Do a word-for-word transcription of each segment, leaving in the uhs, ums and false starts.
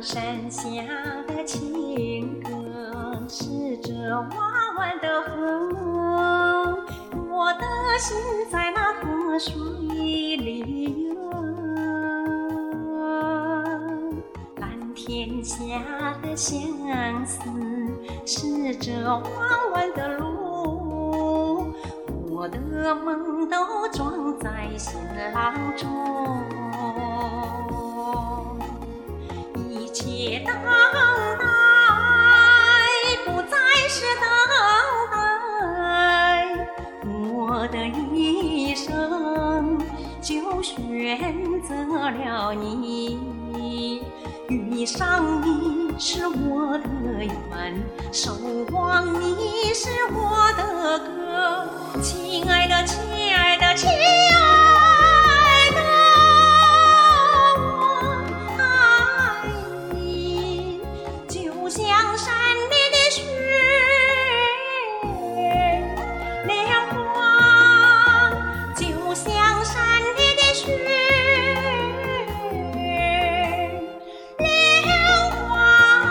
山下的情歌是这弯弯的河，我的心在那河水里游。蓝天下的相思是这弯弯的路，我的梦都装在行囊中。一切等待不再是等待，我的一生就选择了你。遇上你是我的缘，守望你是我的歌。亲爱的，亲爱的，亲爱的，像山里的雪，莲花就像山里的雪，莲花。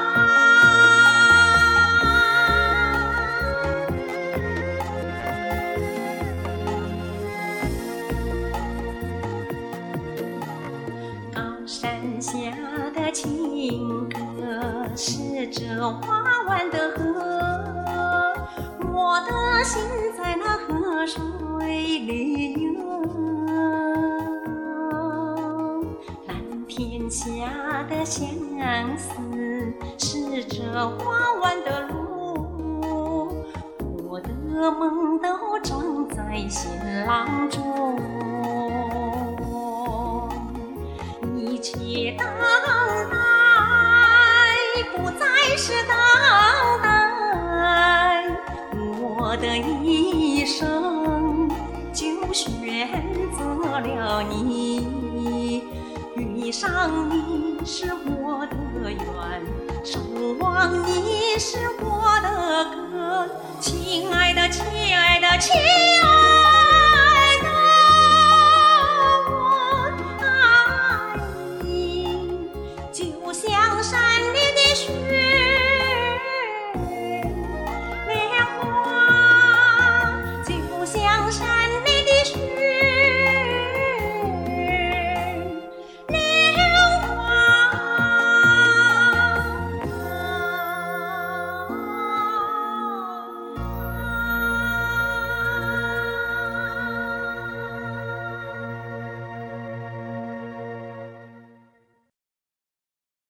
高山下的情歌是这弯弯的河，我的心在那河水里游。蓝天下的相思是这弯弯的路，我的梦都装在行囊中。一切等待不再是等待，我的一生就选择了你。遇上你是我的缘，守望你是我的歌。亲爱的，亲爱的，亲爱的。